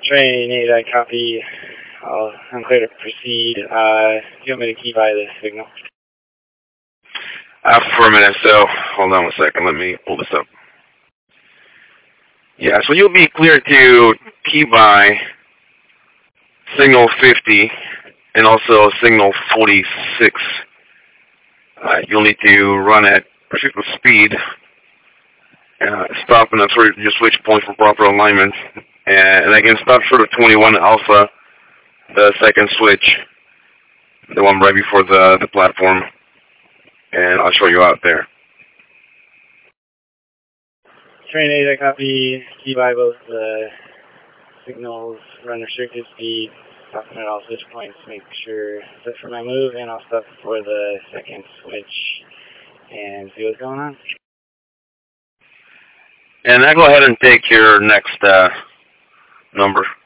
Train 8, I copy. I'm clear to proceed. Do you want me to key by the signal? Affirmative, so hold on 1 second, let me pull this up. Yeah, so you'll be clear to key by signal 50 and also signal 46. You'll need to run at particular speed, stop in your switch point for proper alignment, and again stop short of 21 alpha, the second switch, the one right before the platform, and I'll show you out there. Train 8, I copy. Key by both the signals, run restricted speed, stopping at all switch points, make sure set for my move, and I'll stop for the second switch and see what's going on. And now go ahead and take your next number.